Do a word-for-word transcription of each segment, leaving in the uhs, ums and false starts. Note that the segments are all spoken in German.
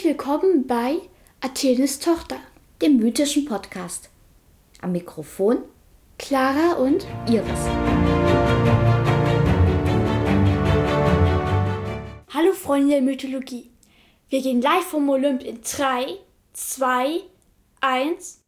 willkommen bei Athenes Tochter, dem mythischen Podcast. Am Mikrofon Clara und Iris. Hallo Freunde der Mythologie. Wir gehen live vom Olymp in drei, zwei, eins.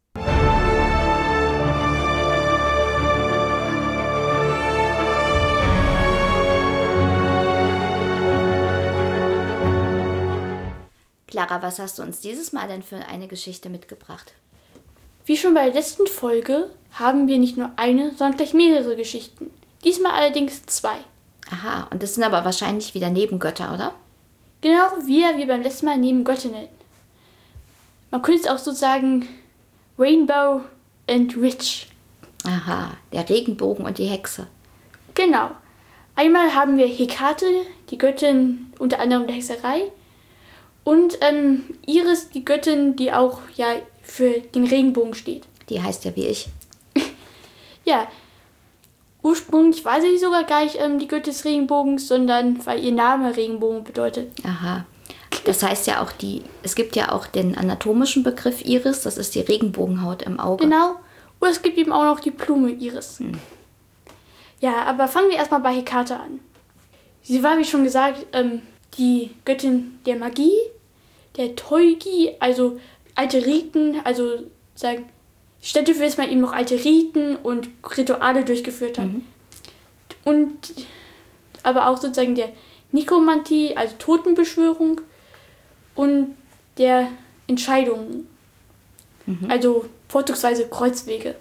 Clara, was hast du uns dieses Mal denn für eine Geschichte mitgebracht? Wie schon bei der letzten Folge haben wir nicht nur eine, sondern gleich mehrere Geschichten. Diesmal allerdings zwei. Aha, und das sind aber wahrscheinlich wieder Nebengötter, oder? Genau wie wir beim letzten Mal Nebengöttinnen. Man könnte es auch so sagen, Rainbow and Witch. Aha, der Regenbogen und die Hexe. Genau. Einmal haben wir Hekate, die Göttin unter anderem der Hexerei. Und ähm, Iris, die Göttin, die auch ja für den Regenbogen steht. Die heißt ja wie ich. Ja, ursprünglich war sie sogar gar nicht ähm, die Göttin des Regenbogens, sondern weil ihr Name Regenbogen bedeutet. Aha, das heißt ja auch die, es gibt ja auch den anatomischen Begriff Iris, das ist die Regenbogenhaut im Auge. Genau, und es gibt eben auch noch die Blume Iris. Hm. Ja, aber fangen wir erstmal bei Hekate an. Sie war, wie schon gesagt, ähm, die Göttin der Magie, der Teugi, also alte Riten, also sagen, stellt dafür, dass man eben noch alte Riten und Rituale durchgeführt hat. Mhm. Und aber auch sozusagen der Nekromantie, also Totenbeschwörung und der Entscheidungen, mhm. also vorzugsweise Kreuzwege.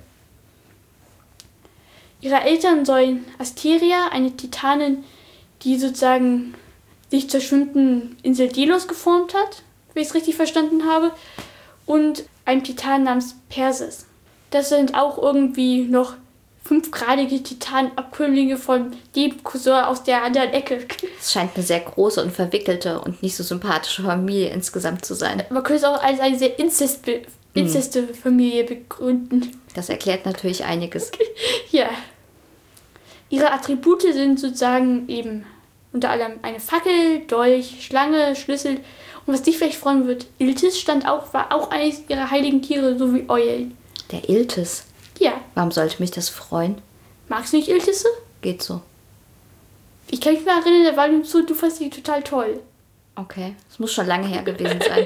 Ihre Eltern sollen Asteria, eine Titanin, die sozusagen sich zur schwimmenden Insel Delos geformt hat, wenn ich es richtig verstanden habe, und ein Titan namens Perses. Das sind auch irgendwie noch fünfgradige Titanabkömmlinge von dem Cousin aus der anderen Ecke. Es scheint eine sehr große und verwickelte und nicht so sympathische Familie insgesamt zu sein. Man könnte es auch als eine sehr inzeste, inzeste hm. Familie begründen. Das erklärt natürlich einiges. Ja. Ihre Attribute sind sozusagen eben unter anderem eine Fackel, Dolch, Schlange, Schlüssel. Und was dich vielleicht freuen wird, Iltis stand auch, war auch eines ihrer heiligen Tiere, so wie Eulen. Der Iltis? Ja. Warum sollte mich das freuen? Magst du nicht Iltisse? Geht so. Ich kann mich mal erinnern, da war du so, du fandst die total toll. Okay, es muss schon lange her gewesen sein.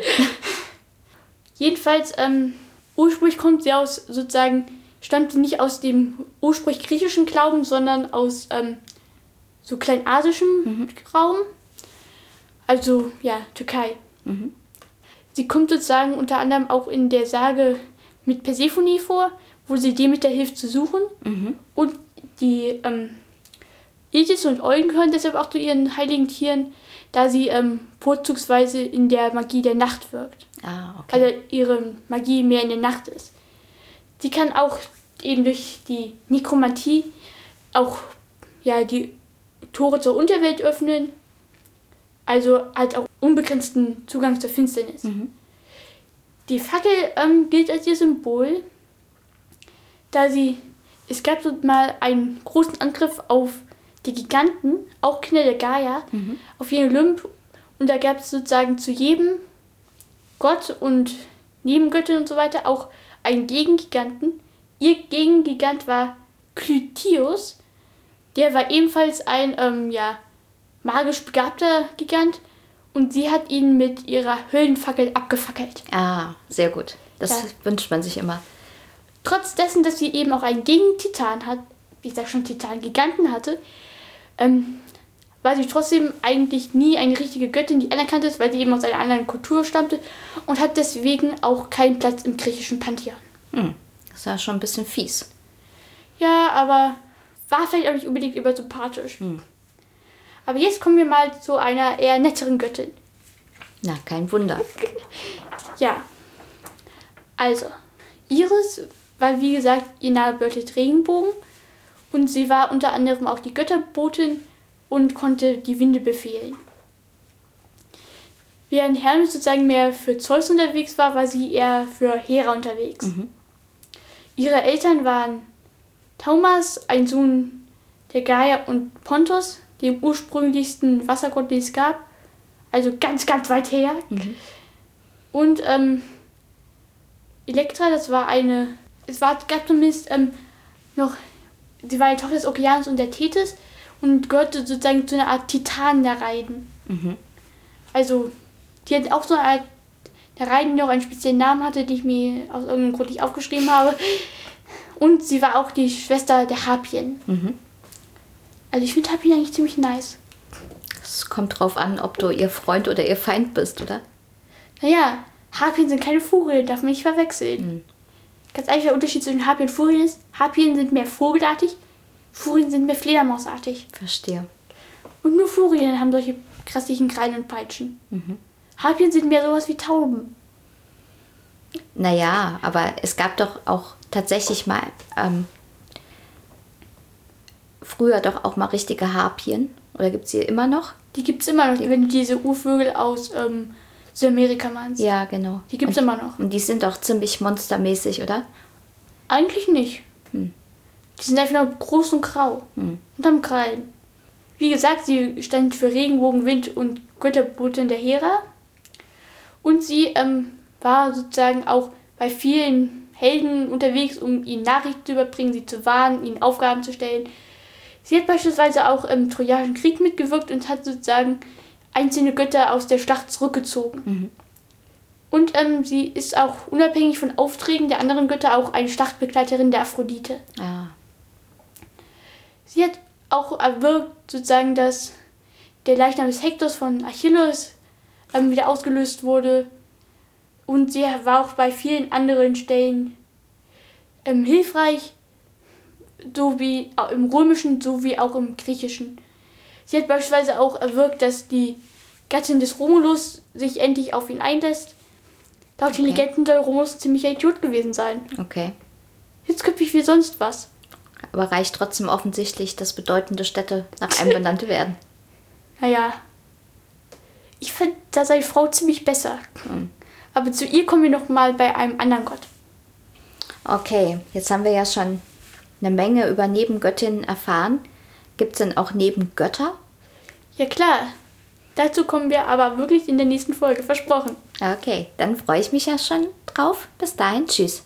Jedenfalls, ähm, ursprünglich kommt sie aus, sozusagen, stammt sie nicht aus dem ursprünglich griechischen Glauben, sondern aus, ähm, so kleinasischem mhm. Raum, also ja, Türkei. Mhm. Sie kommt sozusagen unter anderem auch in der Sage mit Persephone vor, wo sie Demeter hilft zu suchen. Mhm. Und die ähm, Isis und Eulen gehören deshalb auch zu ihren heiligen Tieren, da sie ähm, vorzugsweise in der Magie der Nacht wirkt. Ah, okay. Also ihre Magie mehr in der Nacht ist. Sie kann auch eben durch die Nekromantie auch ja, die Tore zur Unterwelt öffnen, also halt auch unbegrenzten Zugang zur Finsternis. Mhm. Die Fackel ähm, gilt als ihr Symbol, da sie, es gab so mal einen großen Angriff auf die Giganten, auch Kinder der Gaia, mhm. auf ihren Olymp, und da gab es sozusagen zu jedem Gott und Nebengöttin und so weiter auch einen Gegengiganten. Ihr Gegengigant war Clytius. Der war ebenfalls ein ähm, ja, magisch begabter Gigant, und sie hat ihn mit ihrer Höllenfackel abgefackelt. Ah, sehr gut. Das ja. wünscht man sich immer. Trotz dessen, dass sie eben auch einen Gegentitan hat, wie ich sag schon, Titan-Giganten hatte, ähm, war sie trotzdem eigentlich nie eine richtige Göttin, die anerkannt ist, weil sie eben aus einer anderen Kultur stammte und hat deswegen auch keinen Platz im griechischen Pantheon. Hm, das ist ja schon ein bisschen fies. Ja, aber war vielleicht auch nicht unbedingt übersympathisch. Hm. Aber jetzt kommen wir mal zu einer eher netteren Göttin. Na, kein Wunder. Ja. Also, Iris war, wie gesagt, ihr Name bedeutet Regenbogen. Und sie war unter anderem auch die Götterbotin und konnte die Winde befehlen. Während Hermes sozusagen mehr für Zeus unterwegs war, war sie eher für Hera unterwegs. Mhm. Ihre Eltern waren Thaumas, ein Sohn der Gaia, und Pontos, dem ursprünglichsten Wassergott, den es gab. Also ganz, ganz weit her. Mhm. Und ähm, Elektra, das war eine, es war, gab zumindest ähm, noch, sie war die Tochter des Okeanos und der Tethys und gehörte sozusagen zu einer Art Titanen-Nereiden. Mhm. Also, die hat auch so eine Art Nereiden, die auch einen speziellen Namen hatte, den ich mir aus irgendeinem Grund nicht aufgeschrieben habe. Und sie war auch die Schwester der Harpien. Mhm. Also ich finde Harpien eigentlich ziemlich nice. Es kommt drauf an, ob du ihr Freund oder ihr Feind bist, oder? Naja, Harpien sind keine Vögel, darf man nicht verwechseln. Mhm. Ganz einfach der Unterschied zwischen Harpien und Furien ist, Harpien sind mehr vogelartig, Furien sind mehr Fledermausartig. Verstehe. Und nur Furien haben solche krassigen Krallen und Peitschen. Mhm. Harpien sind mehr sowas wie Tauben. Naja, aber es gab doch auch tatsächlich mal ähm, früher doch auch mal richtige Harpien. Oder gibt es die immer noch? Die gibt es immer noch, wenn du diese Urvögel aus ähm, Südamerika meinst. Ja, genau. Die gibt es immer noch. Und die sind doch ziemlich monstermäßig, oder? Eigentlich nicht. Hm. Die sind einfach nur groß und grau. Hm. Und haben Krallen. Wie gesagt, sie stand für Regenbogen, Wind und Götterbotin der Hera. Und sie ähm, war sozusagen auch bei vielen Helden unterwegs, um ihnen Nachrichten zu überbringen, sie zu warnen, ihnen Aufgaben zu stellen. Sie hat beispielsweise auch im Trojanischen Krieg mitgewirkt und hat sozusagen einzelne Götter aus der Schlacht zurückgezogen. Mhm. Und ähm, sie ist auch unabhängig von Aufträgen der anderen Götter auch eine Schlachtbegleiterin der Aphrodite. Ah. Sie hat auch erwirkt, sozusagen, dass der Leichnam des Hektors von Achilles ähm, wieder ausgelöst wurde. Und sie war auch bei vielen anderen Stellen ähm, hilfreich, sowie im Römischen sowie auch im Griechischen. Sie hat beispielsweise auch erwirkt, dass die Gattin des Romulus sich endlich auf ihn einlässt. Laut Okay. den Legenden soll Romulus ein ziemlicher Idiot gewesen sein. Okay. Hitzköpfig wie sonst was. Aber reicht trotzdem offensichtlich, dass bedeutende Städte nach einem benannt werden. Naja, ich fand da seine Frau ziemlich besser. Hm. Aber zu ihr kommen wir noch mal bei einem anderen Gott. Okay, jetzt haben wir ja schon eine Menge über Nebengöttinnen erfahren. Gibt es denn auch Nebengötter? Ja klar, dazu kommen wir aber wirklich in der nächsten Folge, versprochen. Okay, dann freue ich mich ja schon drauf. Bis dahin, tschüss.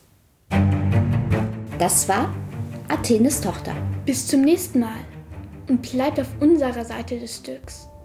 Das war Athenes Tochter. Bis zum nächsten Mal und bleibt auf unserer Seite des Stücks.